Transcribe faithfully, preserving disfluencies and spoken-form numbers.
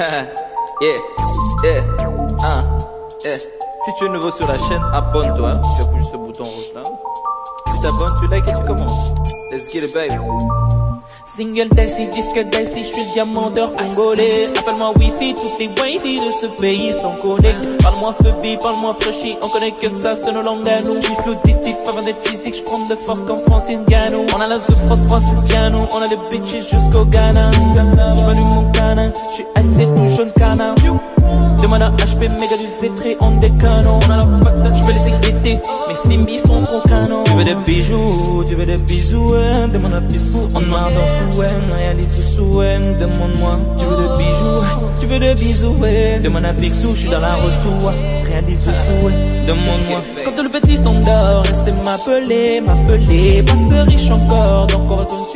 yeah, yeah, hein, yeah. Si tu es nouveau sur la chaîne, abonne-toi. Tu appuies sur ce bouton rouge là. Tu t'abonnes, tu likes et tu commences. Let's get it, baby. Single Daisy, disque Daisy, je suis le diamandeur congolais. Appelle-moi Wi-Fi, toutes les Wi-Fi de ce pays sont connectés. Parle-moi Phoebe, parle-moi Freshie, on connaît que ça, c'est nos langues à nous. Je suis auditif avant d'être physique, je prends de force comme Francis Ngannou. On a la souffrance Francis Ngannou, on a des bitches jusqu'au Ghana. Je m'allume mon canin, je suis assez tout jaune canard. Demande à H P, méga du C-Tré, on des canons. On a la patate, je vais les égretter, mes films sont trop canons. Tu veux des bijoux, tu veux des bisous, hein. Demande à Piscou, en noir dans Souen, réalise le souhait, demande-moi. Tu veux des bijoux, tu veux des bisous, ouais. Demande à Picsou, je suis dans la ressoua, réalise le souhait, demande-moi. Quand tout le petit s'endort, restez m'appeler, m'appeler, pas ce riche encore, donc on retourne.